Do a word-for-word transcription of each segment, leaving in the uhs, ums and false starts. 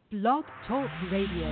Blog Talk Radio.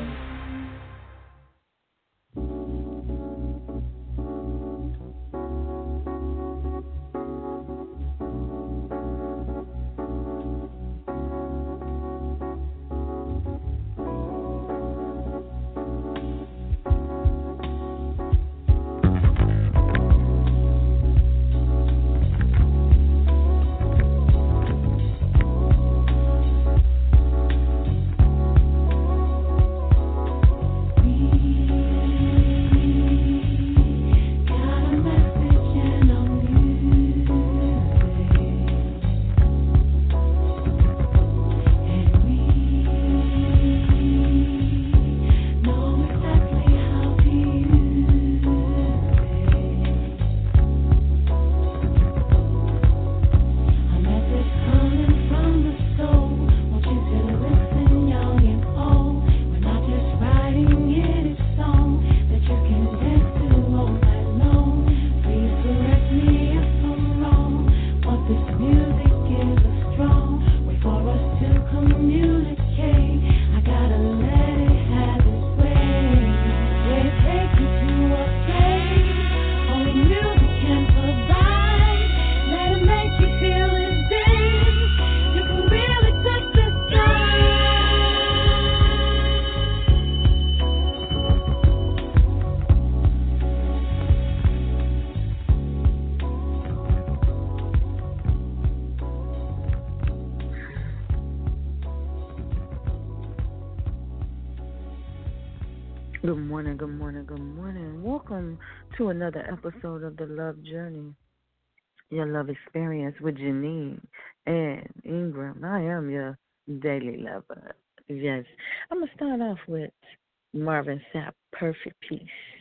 Good morning, good morning, good morning. Welcome to another episode of The Love Journey, your love experience with Janine and Ingram. I am your daily lover. Yes, I'm going to start off with Marvin Sapp, Perfect Peace,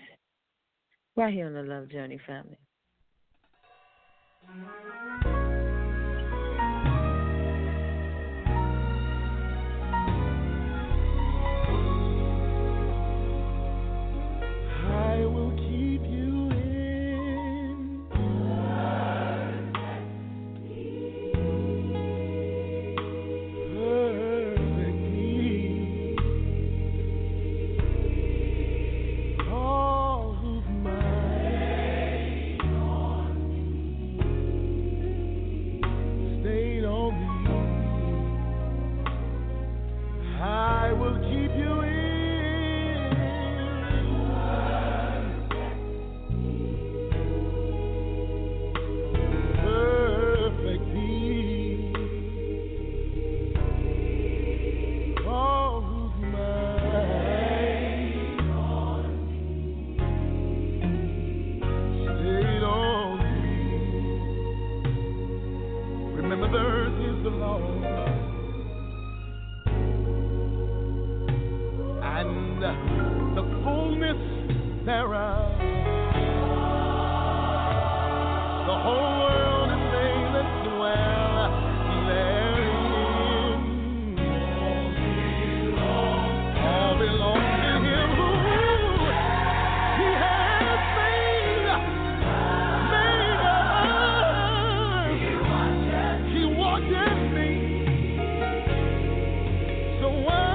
right here on The Love Journey, family. I will keep you in perfect peace. All whose mind stayed on me. I will keep you in thereof. The whole world and they that dwell therein. All belong to him who he has made, made us. He watches me. So why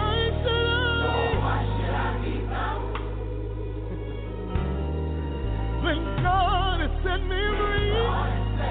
God has set me free.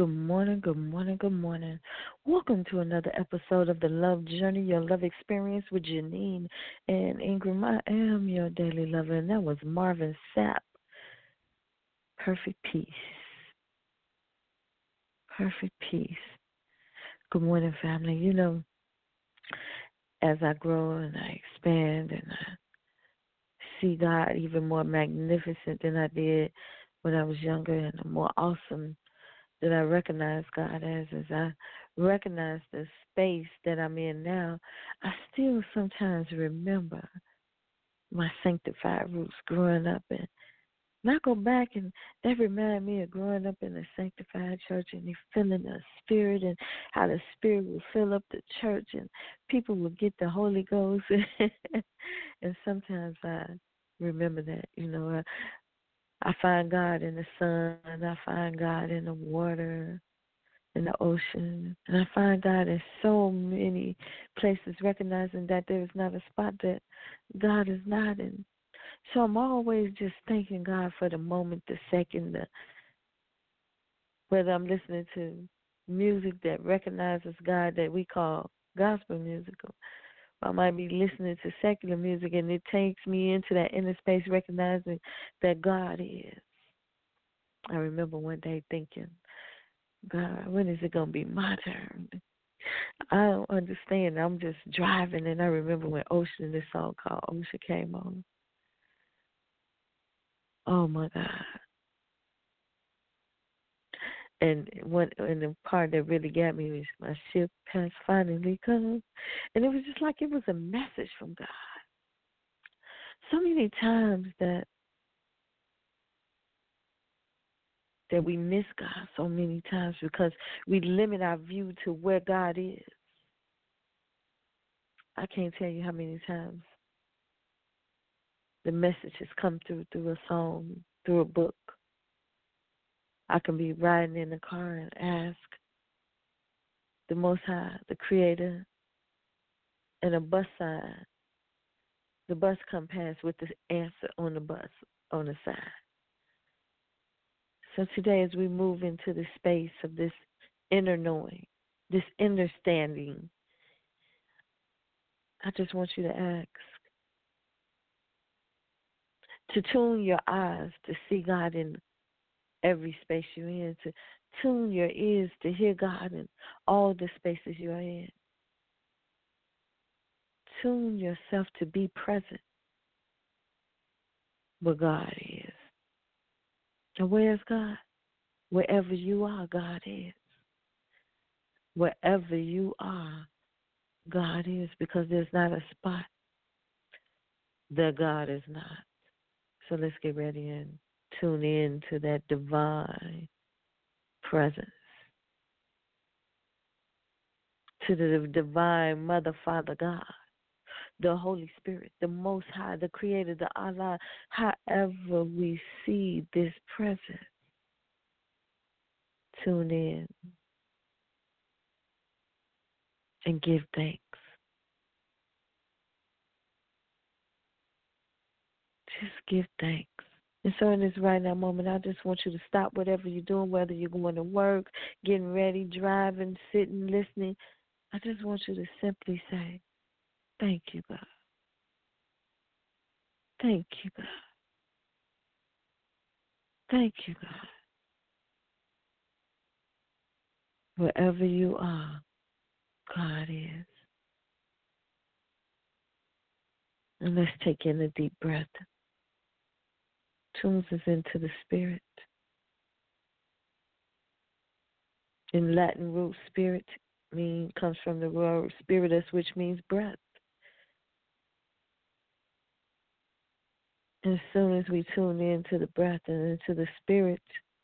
good morning, good morning, good morning. Welcome to another episode of The Love Journey, your love experience with Janine and Ingram. I am your daily lover, and that was Marvin Sapp. Perfect peace. Perfect peace. Good morning, family. You know, as I grow and I expand and I see God even more magnificent than I did when I was younger and more awesome that I recognize God as, as I recognize the space that I'm in now, I still sometimes remember my sanctified roots growing up. And, and I go back, and that remind me of growing up in a sanctified church and feeling the Spirit and how the Spirit would fill up the church and people would get the Holy Ghost. And sometimes I remember that, you know, I, I find God in the sun, I find God in the water, in the ocean, and I find God in so many places, recognizing that there is not a spot that God is not in. So I'm always just thanking God for the moment, the second, the, whether I'm listening to music that recognizes God that we call gospel music, or I might be listening to secular music, and it takes me into that inner space, recognizing that God is. I remember one day thinking, God, when is it going to be my turn? I don't understand. I'm just driving, and I remember when Ocean, this song called Ocean came on. Oh, my God. And one, and the part that really got me was my ship has finally come. And it was just like it was a message from God. So many times that that we miss God so many times because we limit our view to where God is. I can't tell you how many times the message has come through through a song, through a book. I can be riding in the car and ask the Most High, the Creator, and a bus sign. The bus come past with the answer on the bus, on the side. So today as we move into the space of this inner knowing, this understanding, I just want you to ask, to tune your eyes to see God in every space you're in, to tune your ears to hear God in all the spaces you're in. Tune yourself to be present where God is. And where is God? Wherever you are, God is. Wherever you are, God is, because there's not a spot that God is not. So let's get ready and tune in to that divine presence, to the divine Mother, Father, God, the Holy Spirit, the Most High, the Creator, the Allah, however we see this presence. Tune in and give thanks. Just give thanks. And so in this right now moment, I just want you to stop whatever you're doing, whether you're going to work, getting ready, driving, sitting, listening. I just want you to simply say, thank you, God. Thank you, God. Thank you, God. Wherever you are, God is. And let's take in a deep breath. Tunes us into the spirit. In Latin root, spirit mean comes from the word spiritus, which means breath. And as soon as we tune into the breath and into the spirit,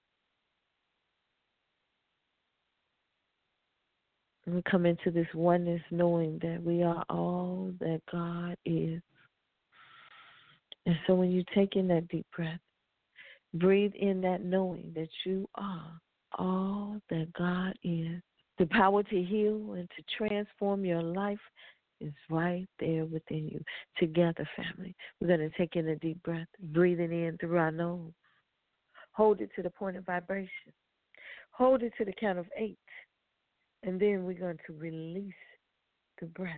we come into this oneness knowing that we are all that God is. And so when you take in that deep breath, breathe in that knowing that you are all that God is. The power to heal and to transform your life is right there within you. Together, family, we're going to take in a deep breath, breathing in through our nose. Hold it to the point of vibration. Hold it to the count of eight. And then we're going to release the breath.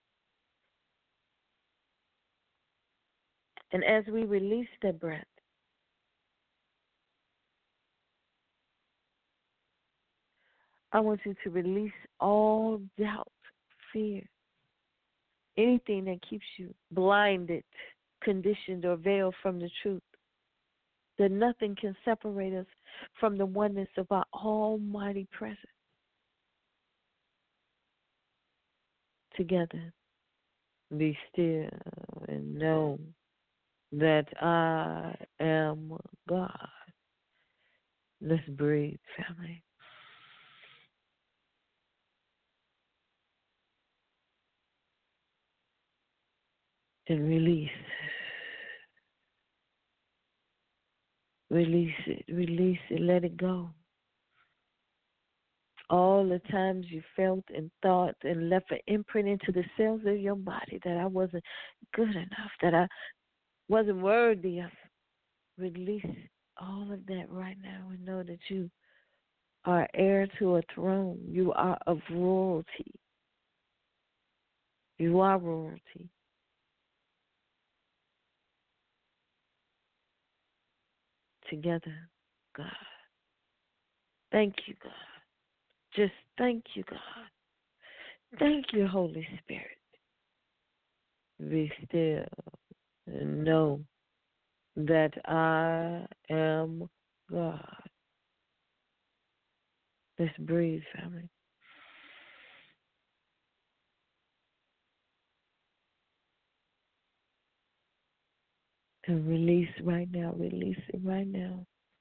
And as we release the breath, I want you to release all doubt, fear, anything that keeps you blinded, conditioned, or veiled from the truth. That nothing can separate us from the oneness of our almighty presence. Together, be still and know that I am God. Let's breathe, family. And release. Release it, release it, let it go. All the times you felt and thought and left an imprint into the cells of your body that I wasn't good enough, that I wasn't worthy of. Release all of that right now and know that you are heir to a throne. You are of royalty. You are royalty. Together, God. Thank you, God. Just thank you, God. Thank you, Holy Spirit. Be still and know that I am God. Let's breathe, family. And release right now. Release it right now.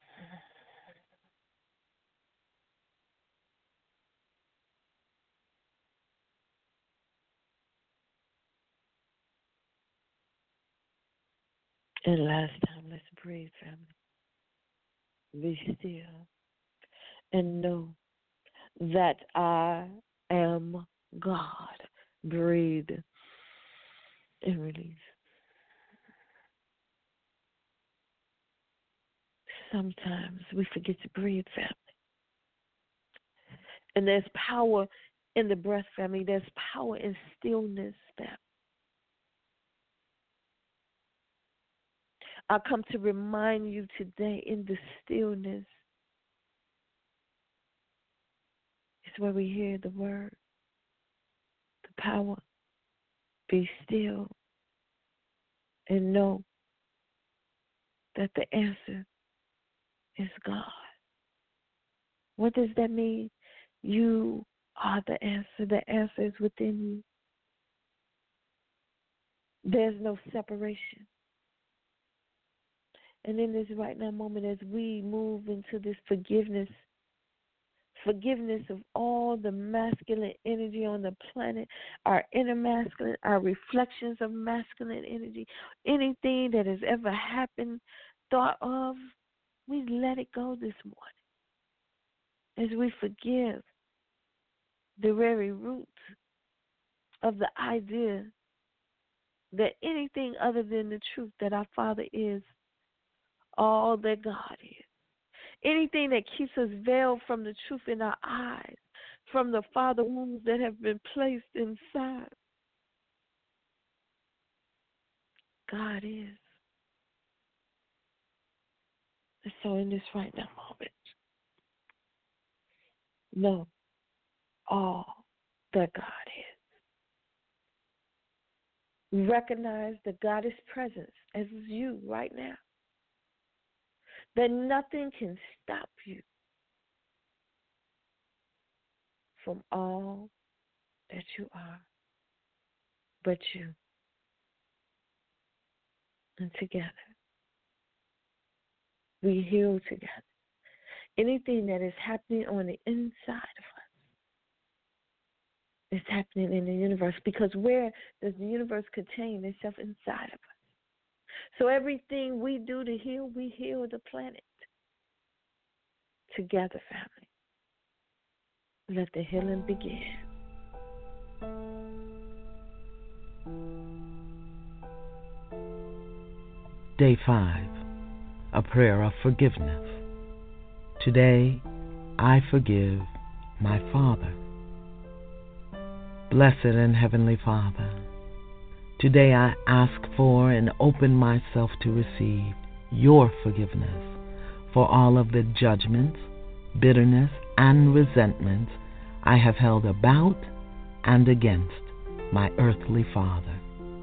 And last time, let's breathe, family. Be still and know that I am God. Breathe and release. Sometimes we forget to breathe, family. And there's power in the breath, family. There's power in stillness, family. I come to remind you today in the stillness. It's where we hear the word, the power. Be still and know that the answer is God. What does that mean? You are the answer. The answer is within you. There's no separation. And in this right now moment, as we move into this forgiveness, forgiveness of all the masculine energy on the planet, our inner masculine, our reflections of masculine energy, anything that has ever happened, thought of, we let it go this morning. As we forgive the very root of the idea that anything other than the truth that our Father is all that God is. Anything that keeps us veiled from the truth in our eyes, from the father wounds that have been placed inside. God is. And so in this right now moment, know all that God is. Recognize that God is present as is you right now. That nothing can stop you from all that you are, but you. And together, we heal together. Anything that is happening on the inside of us is happening in the universe, because where does the universe contain itself? Inside of us. So everything we do to heal, we heal the planet. Together, family. Let the healing begin. Day five, a prayer of forgiveness. Today, I forgive my Father. Blessed and Heavenly Father, today I ask for and open myself to receive your forgiveness for all of the judgments, bitterness, and resentments I have held about and against my earthly father.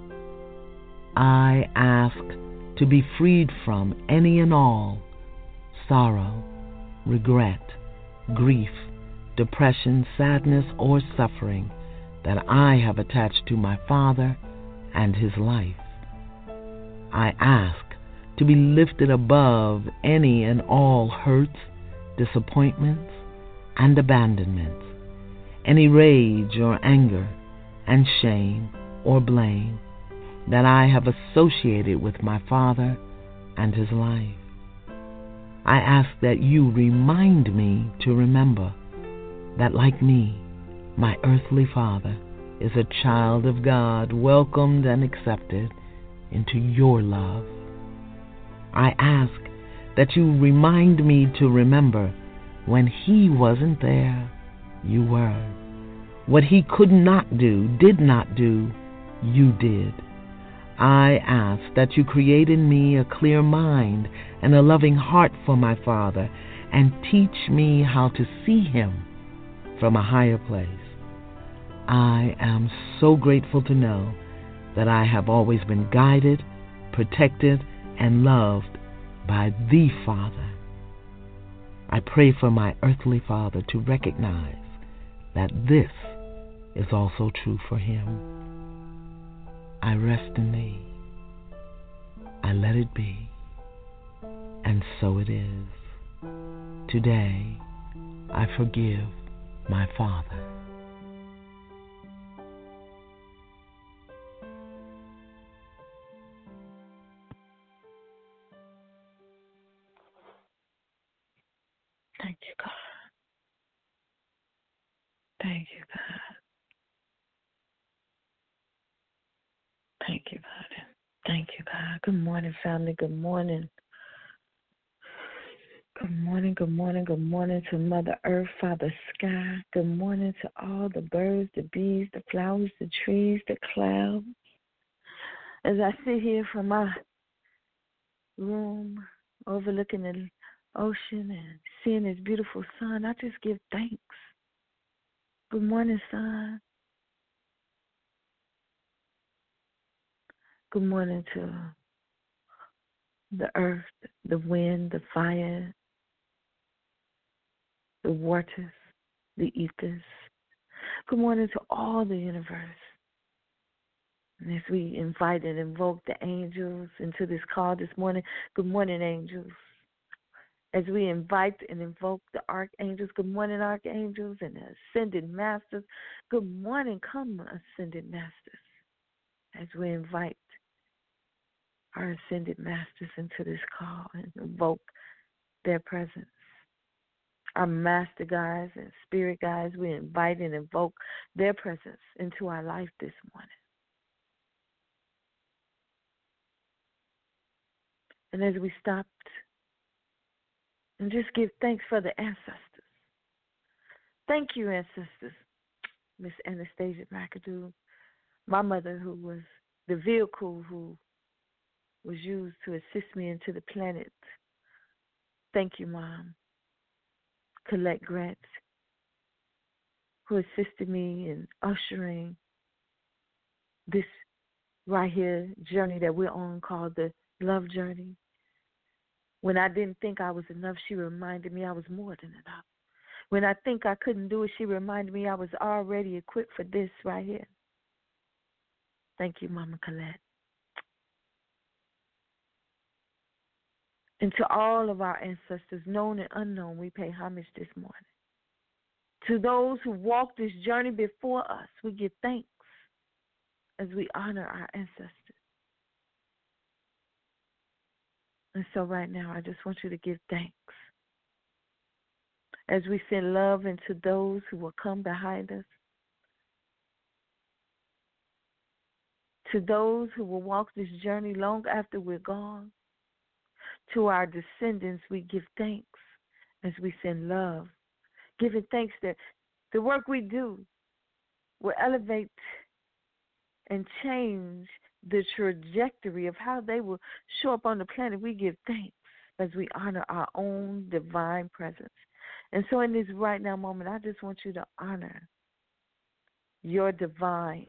I ask to be freed from any and all sorrow, regret, grief, depression, sadness, or suffering that I have attached to my father and his life. I ask to be lifted above any and all hurts, disappointments, and abandonments, any rage or anger and shame or blame that I have associated with my father and his life. I ask that you remind me to remember that, like me, my earthly father is a child of God, welcomed and accepted into your love. I ask that you remind me to remember when he wasn't there, you were. What he could not do, did not do, you did. I ask that you create in me a clear mind and a loving heart for my Father, and teach me how to see him from a higher place. I am so grateful to know that I have always been guided, protected, and loved by the Father. I pray for my earthly father to recognize that this is also true for him. I rest in thee. I let it be. And so it is. Today, I forgive my father. Thank you, God. Thank you, God. Thank you, God. Thank you, God. Good morning, family. Good morning. Good morning, good morning, good morning to Mother Earth, Father Sky. Good morning to all the birds, the bees, the flowers, the trees, the clouds. As I sit here from my room overlooking the ocean and seeing this beautiful sun, I just give thanks. Good morning, sun. Good morning to the earth, the wind, the fire, the waters, the ethers. Good morning to all the universe. And as we invite and invoke the angels into this call this morning, good morning, angels. As we invite and invoke the archangels, good morning, archangels, and the ascended masters. Good morning, come, ascended masters. As we invite our ascended masters into this call and invoke their presence. Our master guides and spirit guides, we invite and invoke their presence into our life this morning. And as we stopped and just give thanks for the ancestors. Thank you, ancestors. Miss Anastasia McAdoo, my mother, who was the vehicle who was used to assist me into the planet. Thank you, Mom. Colette Grant, who assisted me in ushering this right here journey that we're on called the love journey. When I didn't think I was enough, she reminded me I was more than enough. When I think I couldn't do it, she reminded me I was already equipped for this right here. Thank you, Mama Colette. And to all of our ancestors, known and unknown, we pay homage this morning. To those who walked this journey before us, we give thanks as we honor our ancestors. And so right now, I just want you to give thanks as we send love into those who will come behind us, to those who will walk this journey long after we're gone. To our descendants, we give thanks as we send love Giving thanks that the work we do will elevate and change the trajectory of how they will show up on the planet. We give thanks as we honor our own divine presence. And so in this right now moment, I just want you to honor your divineness.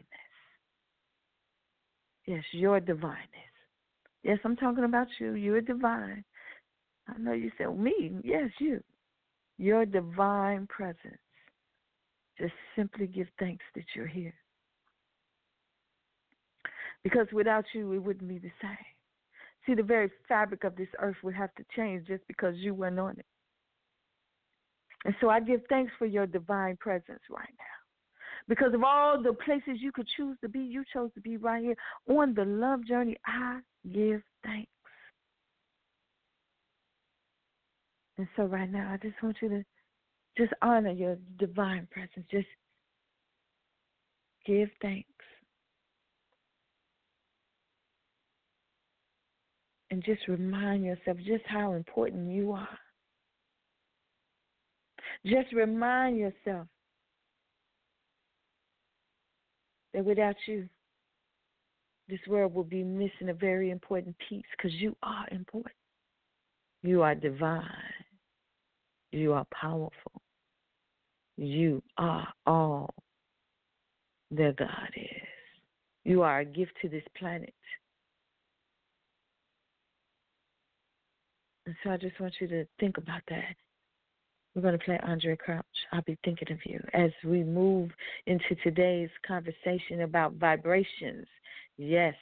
Yes, your divineness. Yes, I'm talking about you. You're divine. I know you said, me. Yes, you. Your divine presence. Just simply give thanks that you're here. Because without you, it wouldn't be the same. See, the very fabric of this earth would have to change just because you weren't on it. And so I give thanks for your divine presence right now. Because of all the places you could choose to be, you chose to be right here on the love journey. I give thanks. And so right now, I just want you to just honor your divine presence. Just give thanks. And just remind yourself just how important you are. Just remind yourself that without you, this world will be missing a very important piece because you are important. You are divine. You are powerful. You are all that God is. You are a gift to this planet. And so I just want you to think about that. We're going to play Andre Crouch, I'll Be Thinking of You, as we move into today's conversation about vibrations. Yes.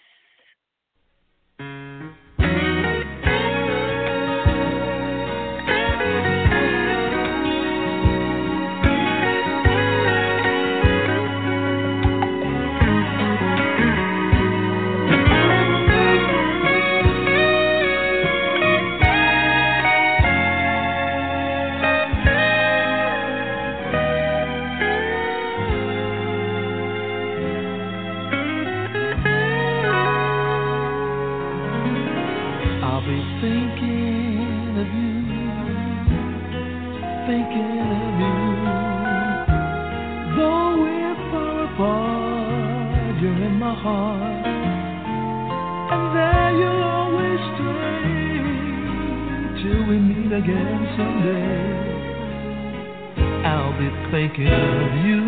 Again someday, I'll be thinking of you.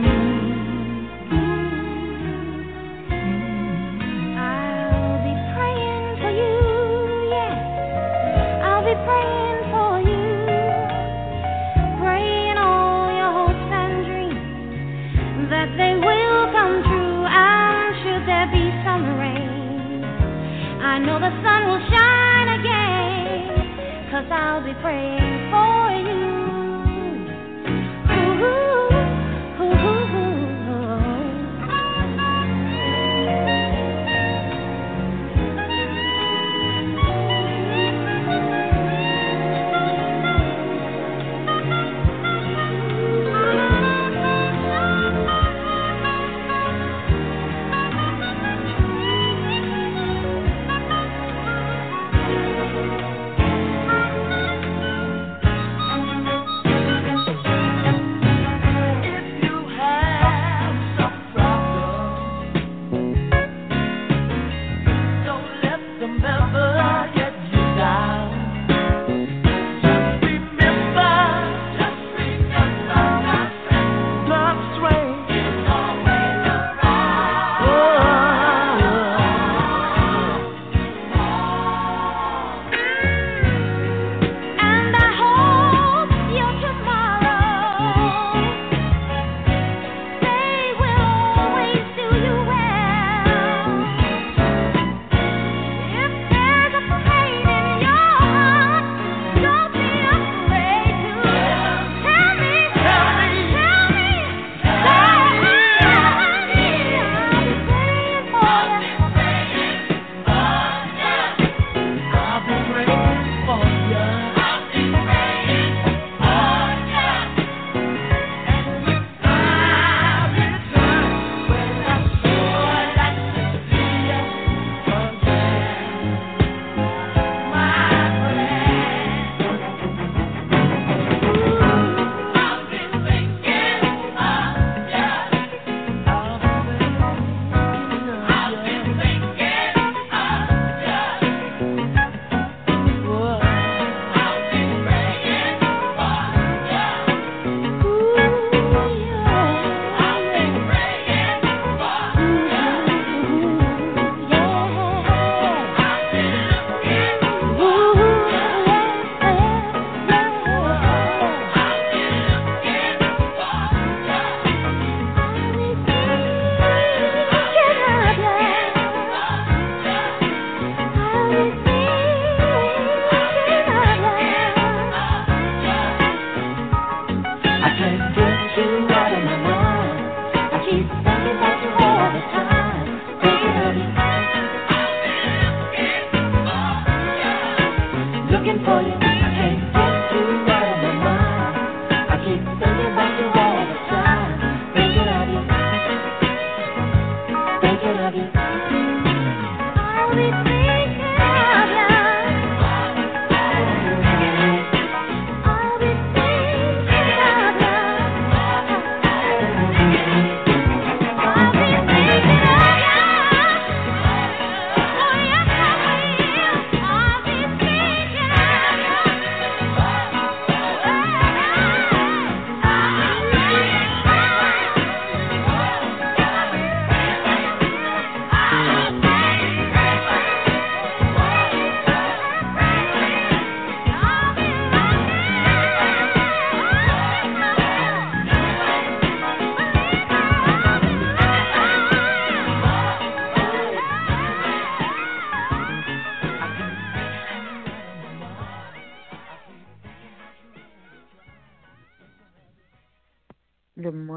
I'll be praying for you, yes. I'll be praying for you, praying all your hopes and dreams that they will come true. And should there be some rain, I know the sun will shine again. 'Cause I'll be praying for you. Ooh, ooh, ooh,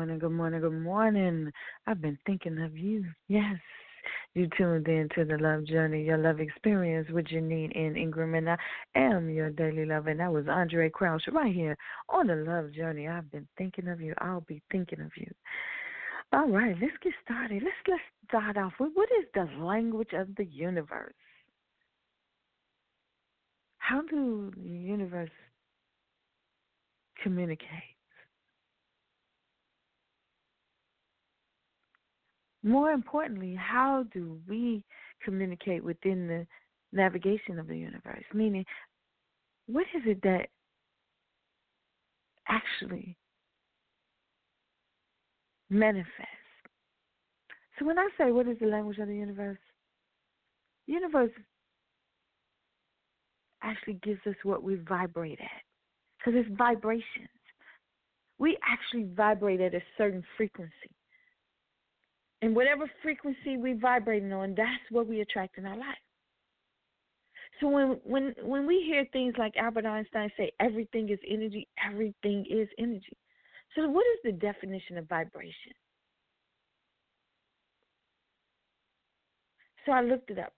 morning, good morning, good morning. I've been thinking of you. Yes. You tuned in to the Love Journey, your love experience with Janine and Ingram, and I am your daily love. And that was Andre Crouch right here on the Love Journey. I've been thinking of you. I'll be thinking of you. All right, let's get started. Let's let's start off with what is the language of the universe? How do the universe communicate? More importantly, how do we communicate within the navigation of the universe? Meaning, what is it that actually manifests? So when I say what is the language of the universe, the universe actually gives us what we vibrate at, because it's vibrations. We actually vibrate at a certain frequency. And whatever frequency we vibrating on, that's what we attract in our life. So when when when we hear things like Albert Einstein say everything is energy, everything is energy. So what is the definition of vibration? So I looked it up.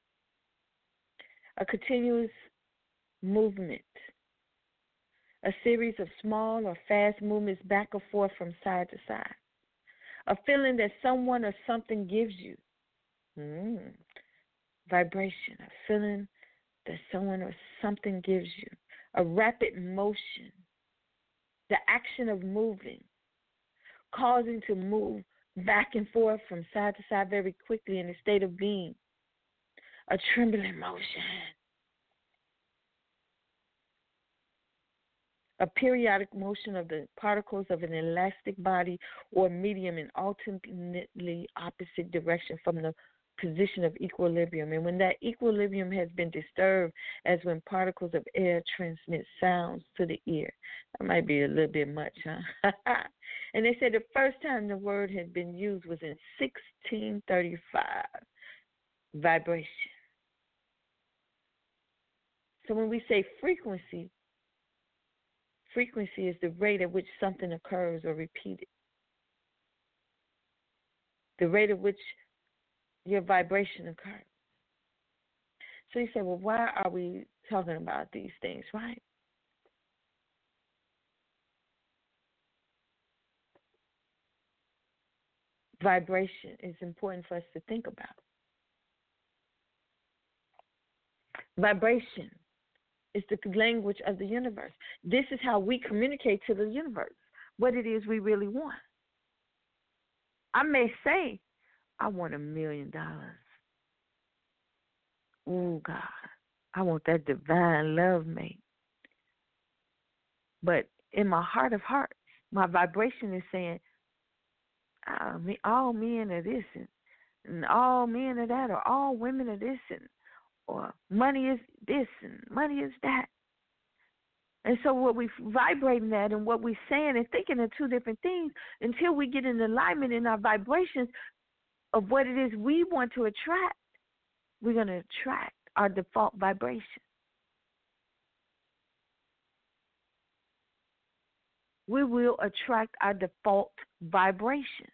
A continuous movement, a series of small or fast movements back and forth from side to side. A feeling that someone or something gives you. Mm. Vibration, a feeling that someone or something gives you. A rapid motion, the action of moving, causing to move back and forth from side to side very quickly in a state of being. A trembling motion. A periodic motion of the particles of an elastic body or medium in alternately opposite direction from the position of equilibrium. And when that equilibrium has been disturbed, as when particles of air transmit sounds to the ear. That might be a little bit much, huh? And they said the first time the word had been used was in sixteen thirty-five. Vibration. So when we say frequency, frequency is the rate at which something occurs or repeated. The rate at which your vibration occurs. So you say, well, why are we talking about these things, right? Vibration is important for us to think about. Vibration is the language of the universe. This is how we communicate to the universe what it is we really want. I may say, I want a million dollars. Oh, God, I want that divine love mate. But in my heart of hearts, my vibration is saying, oh, me, all men are this, and, and all men are that, or all women are this, and or money is this and money is that. And so what we're vibrating at and what we're saying and thinking are two different things until we get in alignment in our vibrations of what it is we want to attract. We're going to attract our default vibration. We will attract our default vibration.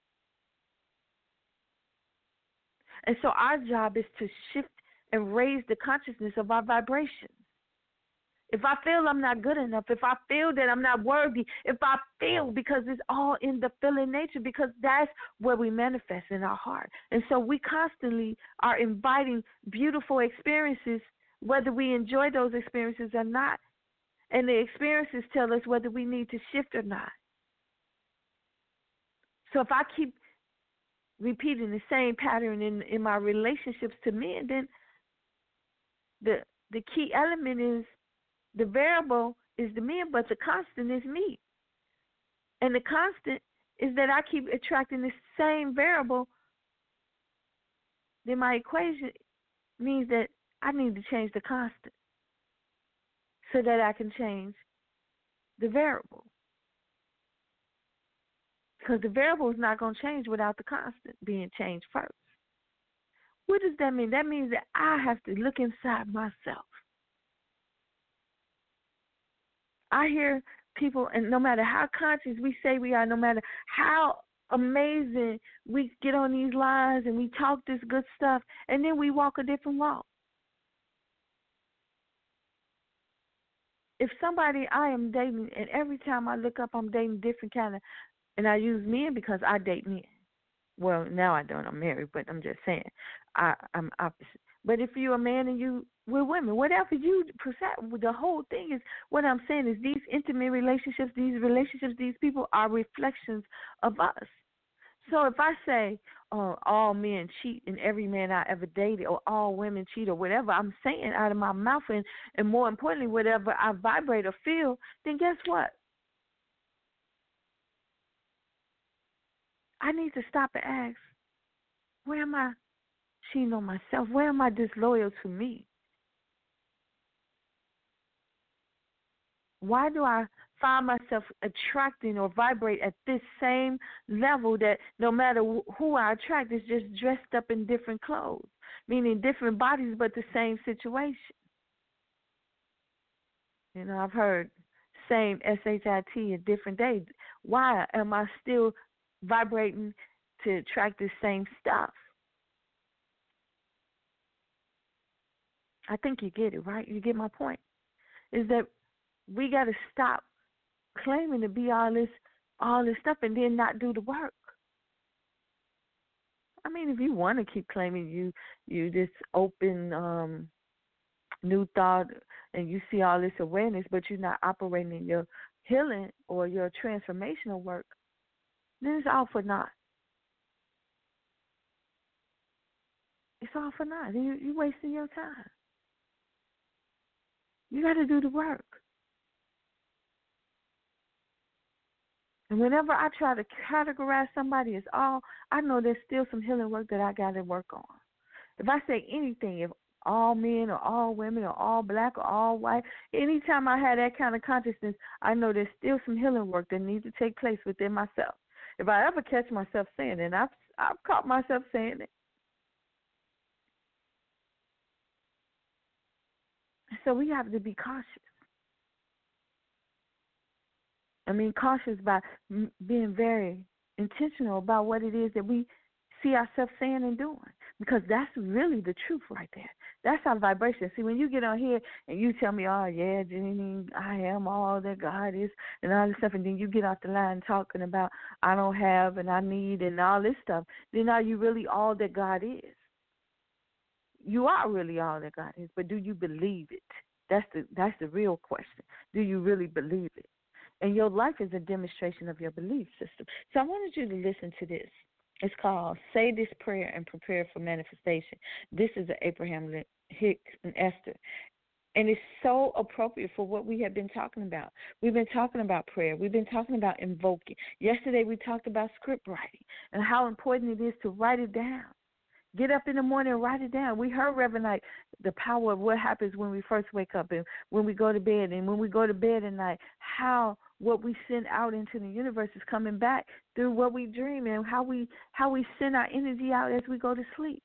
And so our job is to shift and raise the consciousness of our vibrations. If I feel I'm not good enough, if I feel that I'm not worthy, if I feel, because it's all in the feeling nature, because that's where we manifest in our heart. And so we constantly are inviting beautiful experiences, whether we enjoy those experiences or not. And the experiences tell us whether we need to shift or not. So if I keep repeating the same pattern in, in my relationships to men, then the the key element is the variable is the men, but the constant is me. And the constant is that I keep attracting the same variable. Then my equation means that I need to change the constant so that I can change the variable. Because the variable is not going to change without the constant being changed first. What does that mean? That means that I have to look inside myself. I hear people, and no matter how conscious we say we are, no matter how amazing we get on these lines and we talk this good stuff, and then we walk a different walk. If somebody I am dating, and every time I look up, I'm dating different kind of, and I use men because I date men. Well, now I don't. I'm married, but I'm just saying, I, I'm opposite. But if you're a man and you with women, whatever you present, the whole thing is, what I'm saying is these intimate relationships, these relationships, these people are reflections of us. So if I say, oh, all men cheat and every man I ever dated, or all women cheat, or whatever I'm saying out of my mouth, and, and more importantly, whatever I vibrate or feel, then guess what? I need to stop and ask, where am I cheating on myself? Where am I disloyal to me? Why do I find myself attracting or vibrate at this same level that no matter who I attract is just dressed up in different clothes, meaning different bodies but the same situation? You know, I've heard same S H I T a different day. Why am I still vibrating to attract the same stuff? I think you get it, right? You get my point. Is that we got to stop claiming to be all this, all this stuff, and then not do the work. I mean, if you want to keep claiming you, you this open, um, new thought, and you see all this awareness, but you're not operating in your healing or your transformational work, then it's all for naught. It's all for naught. You, you're wasting your time. You got to do the work. And whenever I try to categorize somebody as all, I know there's still some healing work that I got to work on. If I say anything, if all men or all women or all black or all white, anytime I have that kind of consciousness, I know there's still some healing work that needs to take place within myself. If I ever catch myself saying it, and I've, I've caught myself saying it. So we have to be cautious. I mean, cautious by being very intentional about what it is that we see ourselves saying and doing, because that's really the truth right there. That's our vibration. See, when you get on here and you tell me, oh, yeah, Jenny, I am all that God is and all this stuff, and then you get off the line talking about I don't have and I need and all this stuff, then are you really all that God is? You are really all that God is, but do you believe it? That's the that's the real question. Do you really believe it? And your life is a demonstration of your belief system. So I wanted you to listen to this. It's called Say This Prayer and Prepare for Manifestation. This is an Abraham Hicks and Esther. And it's so appropriate for what we have been talking about. We've been talking about prayer. We've been talking about invoking. Yesterday we talked about script writing and how important it is to write it down. Get up in the morning and write it down. We heard Reverend Knight, the power of what happens when we first wake up and when we go to bed. And when we go to bed at night, how what we send out into the universe is coming back through what we dream, and how we how we send our energy out as we go to sleep.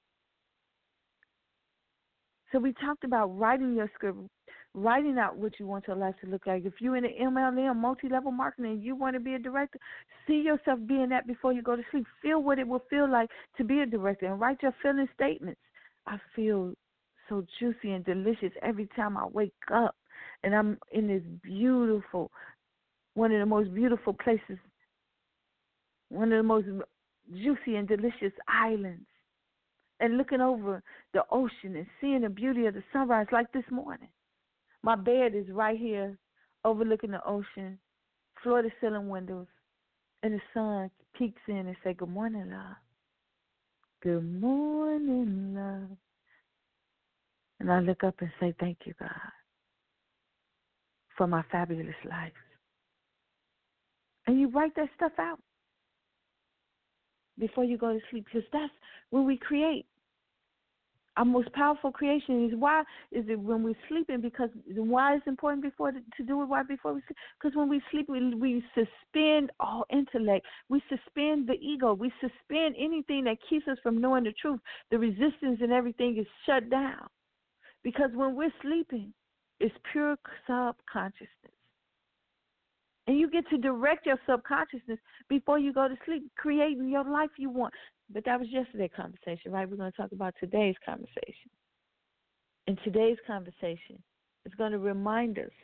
So we talked about writing your script, writing out what you want your life to look like. If you're in the M L M, multi-level marketing, and you want to be a director, see yourself being that before you go to sleep. Feel what it will feel like to be a director, and write your feeling statements. I feel so juicy and delicious every time I wake up, and I'm in this beautiful, one of the most beautiful places, one of the most juicy and delicious islands, and looking over the ocean and seeing the beauty of the sunrise like this morning. My bed is right here overlooking the ocean, floor-to-ceiling windows, and the sun peeks in and say, good morning, love. Good morning, love. And I look up and say, thank you, God, for my fabulous life. And you write that stuff out before you go to sleep, because that's when we create. Our most powerful creation is why is it when we're sleeping, because why it's important before to, to do it right before we sleep, because when we sleep, we, we suspend all intellect. We suspend the ego. We suspend anything that keeps us from knowing the truth. The resistance and everything is shut down, because when we're sleeping, it's pure subconsciousness. And you get to direct your subconsciousness before you go to sleep, creating your life you want. But that was yesterday's conversation, right? We're going to talk about today's conversation. And today's conversation is going to remind us,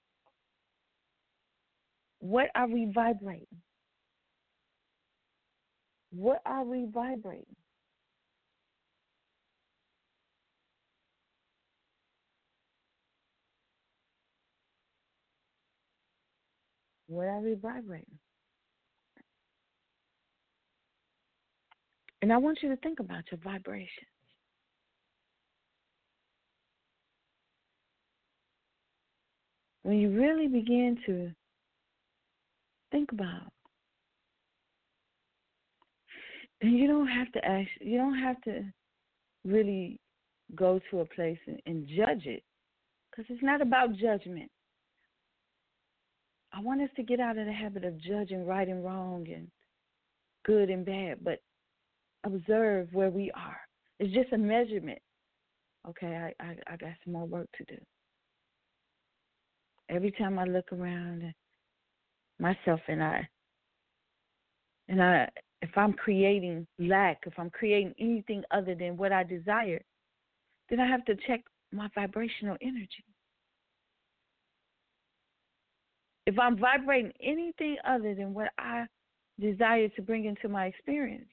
what are we vibrating? What are we vibrating? What are we vibrating? And I want you to think about your vibrations. When you really begin to think about, and you don't have to ask, you don't have to really go to a place and, and judge it, because it's not about judgment. I want us to get out of the habit of judging right and wrong and good and bad, but observe where we are. It's just a measurement. Okay, I, I, I got some more work to do. Every time I look around at myself and I, and I, if I'm creating lack, if I'm creating anything other than what I desire, then I have to check my vibrational energy. If I'm vibrating anything other than what I desire to bring into my experience,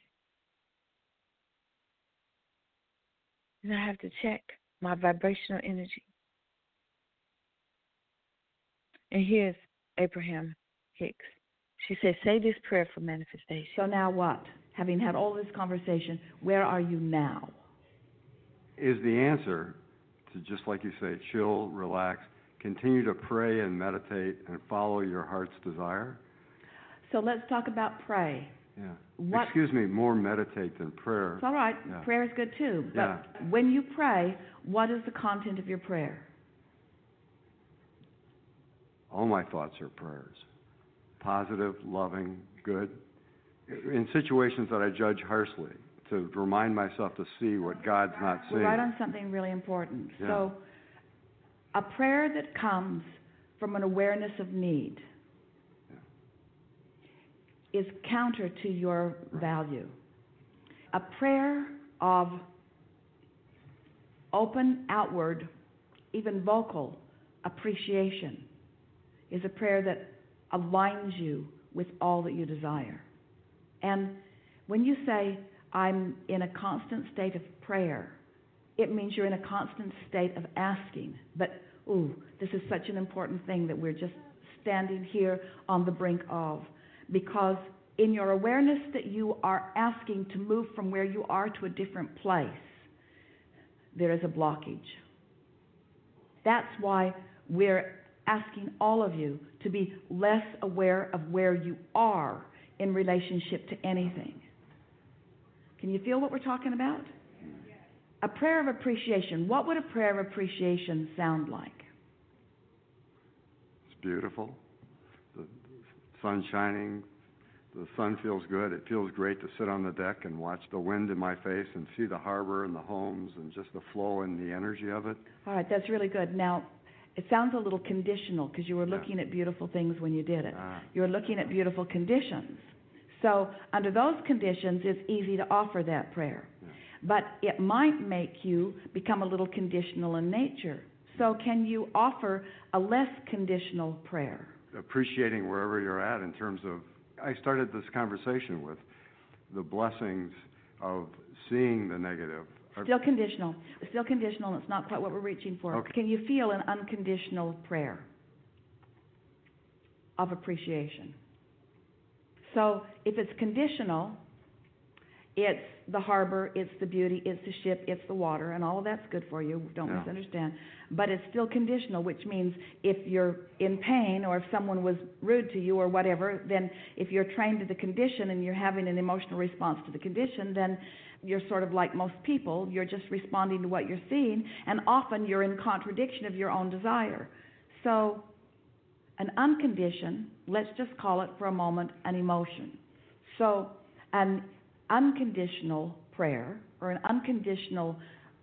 then I have to check my vibrational energy. And here's Abraham Hicks. She said, say this prayer for manifestation. So now what? Having had all this conversation, where are you now? Is the answer to, just like you say, chill, relax, continue to pray and meditate and follow your heart's desire? So let's talk about pray. Yeah. What? Excuse me, more meditate than prayer. It's all right. Yeah. Prayer is good too. But yeah. when you pray, what is the content of your prayer? All my thoughts are prayers. Positive, loving, good. In situations that I judge harshly, to remind myself to see what God's not seeing. We're right on something really important. Yeah. So a prayer that comes from an awareness of need yeah. is counter to your right. value. A prayer of open, outward, even vocal appreciation is a prayer that aligns you with all that you desire. And when you say, I'm in a constant state of prayer, it means you're in a constant state of asking. But, ooh, this is such an important thing that we're just standing here on the brink of. Because in your awareness that you are asking to move from where you are to a different place, there is a blockage. That's why we're asking all of you to be less aware of where you are in relationship to anything. Can you feel what we're talking about? A prayer of appreciation. What would a prayer of appreciation sound like? It's beautiful. The sun shining. The sun feels good. It feels great to sit on the deck and watch the wind in my face and see the harbor and the homes and just the flow and the energy of it. All right, that's really good. Now, it sounds a little conditional because you were looking yeah. at beautiful things when you did it. Uh, you were looking at beautiful conditions. So under those conditions, it's easy to offer that prayer. Yeah. But it might make you become a little conditional in nature. So can you offer a less conditional prayer? Appreciating wherever you're at in terms of, I started this conversation with the blessings of seeing the negative. Still conditional. Still conditional, and it's not quite what we're reaching for. Okay. Can you feel an unconditional prayer of appreciation? So if it's conditional, it's the harbor, it's the beauty, it's the ship, it's the water, and all of that's good for you. Don't yeah. misunderstand. But it's still conditional, which means if you're in pain or if someone was rude to you or whatever, then if you're trained to the condition and you're having an emotional response to the condition, then you're sort of like most people. You're just responding to what you're seeing, and often you're in contradiction of your own desire. So an unconditioned, let's just call it for a moment, an emotion. So an unconditional prayer or an unconditional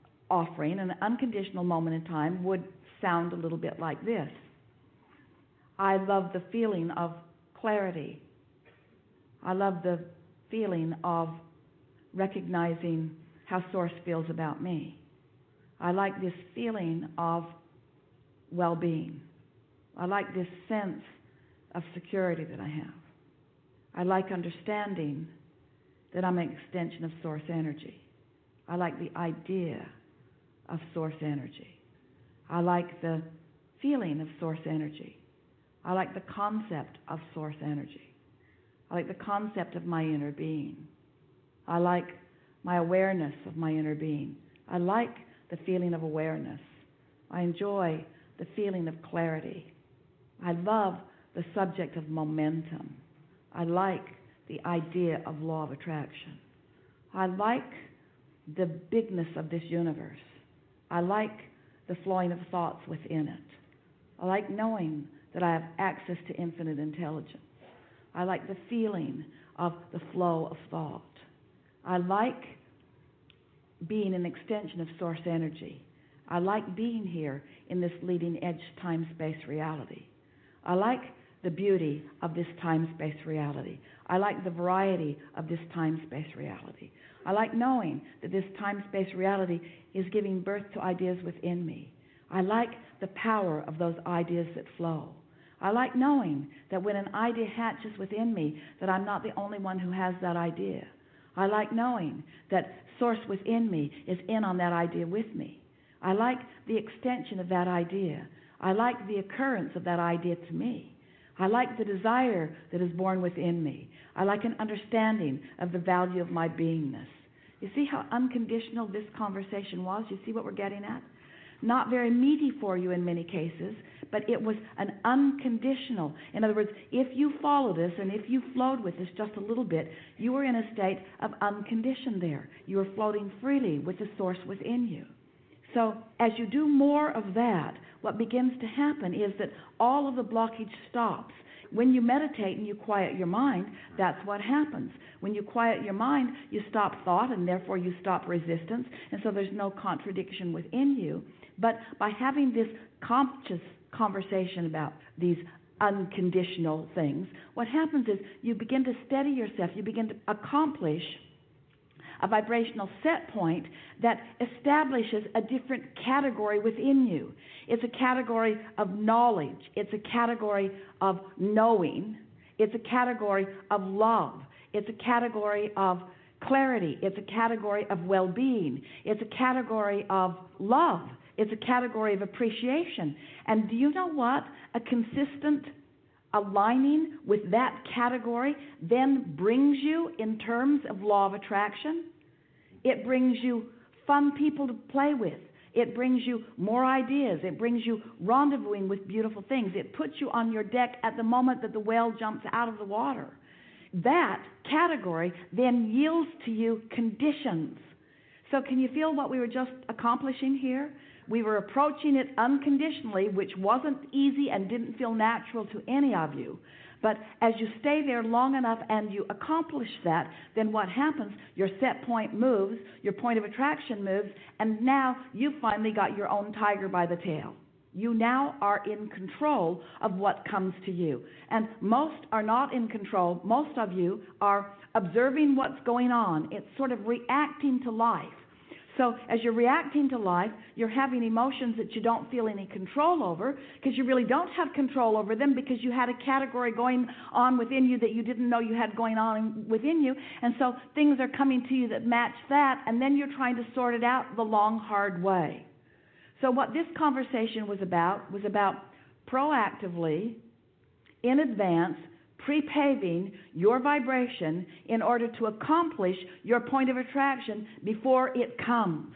offering, an unconditional moment in time would sound a little bit like this. I love the feeling of clarity. I love the feeling of recognizing how Source feels about me. I like this feeling of well-being. I like this sense of security that I have. I like understanding that I'm an extension of Source energy. I like the idea of Source energy. I like the feeling of Source energy. I like the concept of Source energy. I like the concept of my inner being. I like my awareness of my inner being. I like the feeling of awareness. I enjoy the feeling of clarity. I love the subject of momentum. I like the idea of law of attraction. I like the bigness of this universe. I like the flowing of thoughts within it. I like knowing that I have access to infinite intelligence. I like the feeling of the flow of thought. I like being an extension of Source energy. I like being here in this leading edge time-space reality. I like the beauty of this time-space reality. I like the variety of this time-space reality. I like knowing that this time-space reality is giving birth to ideas within me. I like the power of those ideas that flow. I like knowing that when an idea hatches within me, that I'm not the only one who has that idea. I like knowing that Source within me is in on that idea with me. I like the extension of that idea. I like the occurrence of that idea to me. I like the desire that is born within me. I like an understanding of the value of my beingness. You see how unconditional this conversation was? You see what we're getting at? Not very meaty for you in many cases, but it was an unconditional. In other words, if you follow this and if you flowed with this just a little bit, you were in a state of unconditioned there. You were floating freely with the Source within you. So as you do more of that, what begins to happen is that all of the blockage stops. When you meditate and you quiet your mind, that's what happens. When you quiet your mind, you stop thought, and therefore you stop resistance, and so there's no contradiction within you. But by having this conscious conversation about these unconditional things, what happens is you begin to steady yourself, you begin to accomplish a vibrational set point that establishes a different category within you. It's a category of knowledge. It's a category of knowing. It's a category of love. It's a category of clarity. It's a category of well-being. It's a category of love. It's a category of appreciation. And do you know what? A consistent aligning with that category then brings you in terms of law of attraction. It brings you fun people to play with. It brings you more ideas. It brings you rendezvousing with beautiful things. It puts you on your deck at the moment that the whale jumps out of the water. That category then yields to you conditions. So can you feel what we were just accomplishing here? We were approaching it unconditionally, which wasn't easy and didn't feel natural to any of you. But as you stay there long enough and you accomplish that, then what happens? Your set point moves, your point of attraction moves, and now you finally got your own tiger by the tail. You now are in control of what comes to you. And most are not in control. Most of you are observing what's going on. It's sort of reacting to life. So as you're reacting to life, you're having emotions that you don't feel any control over, because you really don't have control over them, because you had a category going on within you that you didn't know you had going on within you. And so things are coming to you that match that, and then you're trying to sort it out the long, hard way. So what this conversation was about was about proactively, in advance, pre-paving your vibration in order to accomplish your point of attraction before it comes.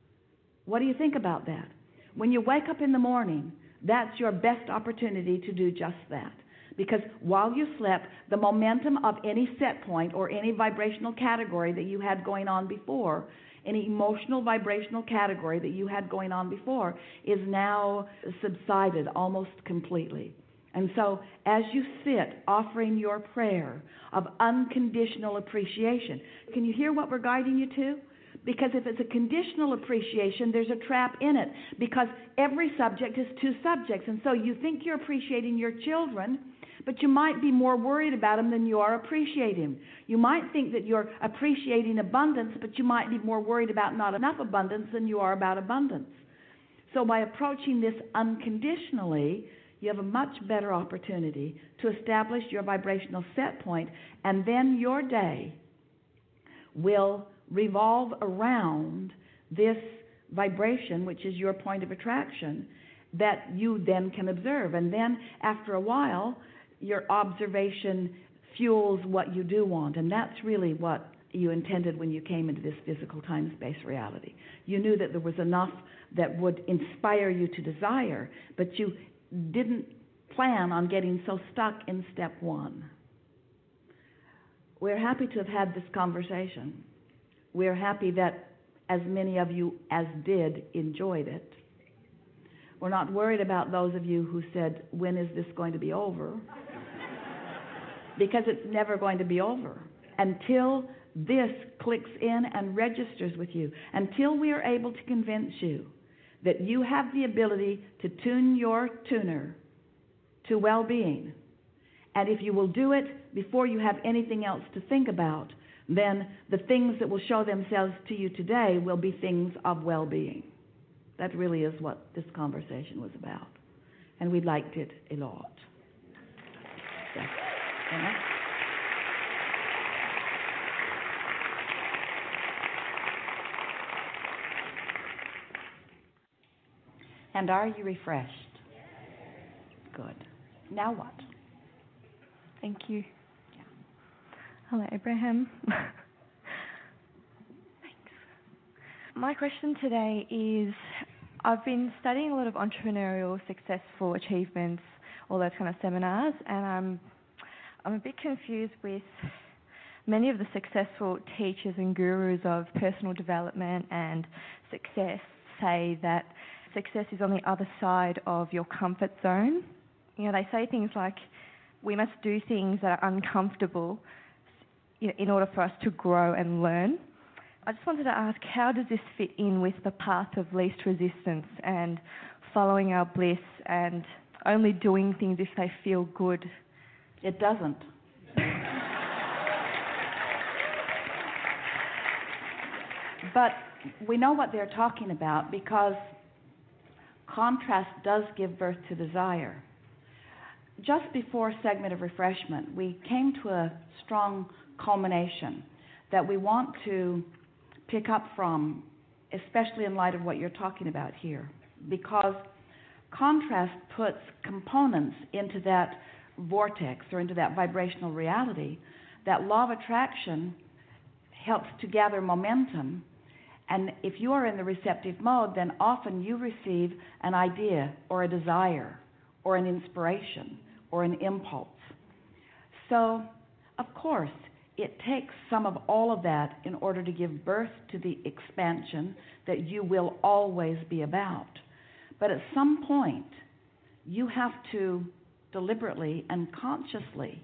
What do you think about that? When you wake up in the morning, that's your best opportunity to do just that. Because while you slept, the momentum of any set point or any vibrational category that you had going on before, any emotional vibrational category that you had going on before, is now subsided almost completely. And so as you sit offering your prayer of unconditional appreciation, can you hear what we're guiding you to? Because if it's a conditional appreciation, there's a trap in it. Because every subject is two subjects. And so you think you're appreciating your children, but you might be more worried about them than you are appreciating. You might think that you're appreciating abundance, but you might be more worried about not enough abundance than you are about abundance. So by approaching this unconditionally, you have a much better opportunity to establish your vibrational set point, and then your day will revolve around this vibration, which is your point of attraction, that you then can observe. And then after a while, your observation fuels what you do want, and that's really what you intended when you came into this physical time-space reality. You knew that there was enough that would inspire you to desire, but you didn't plan on getting so stuck in step one. We're happy to have had this conversation. We're happy that as many of you as did enjoyed it. We're not worried about those of you who said, when is this going to be over? Because it's never going to be over until this clicks in and registers with you, until we are able to convince you that you have the ability to tune your tuner to well-being. And if you will do it before you have anything else to think about, then the things that will show themselves to you today will be things of well-being. That really is what this conversation was about. And we liked it a lot. Yeah. Yeah. And are you refreshed? Good. Now what? Thank you. Yeah. Hello, Abraham. Thanks. My question today is, I've been studying a lot of entrepreneurial successful achievements, all those kind of seminars, and I'm I'm a bit confused with many of the successful teachers and gurus of personal development and success say that success is on the other side of your comfort zone. You know, they say things like, we must do things that are uncomfortable in order for us to grow and learn. I just wanted to ask, how does this fit in with the path of least resistance and following our bliss and only doing things if they feel good? It doesn't. But we know what they're talking about, because contrast does give birth to desire. Just before segment of refreshment, we came to a strong culmination that we want to pick up from, especially in light of what you're talking about here, because contrast puts components into that vortex or into that vibrational reality. That law of attraction helps to gather momentum. And if you are in the receptive mode, then often you receive an idea or a desire or an inspiration or an impulse. So, of course, it takes some of all of that in order to give birth to the expansion that you will always be about. But at some point, you have to deliberately and consciously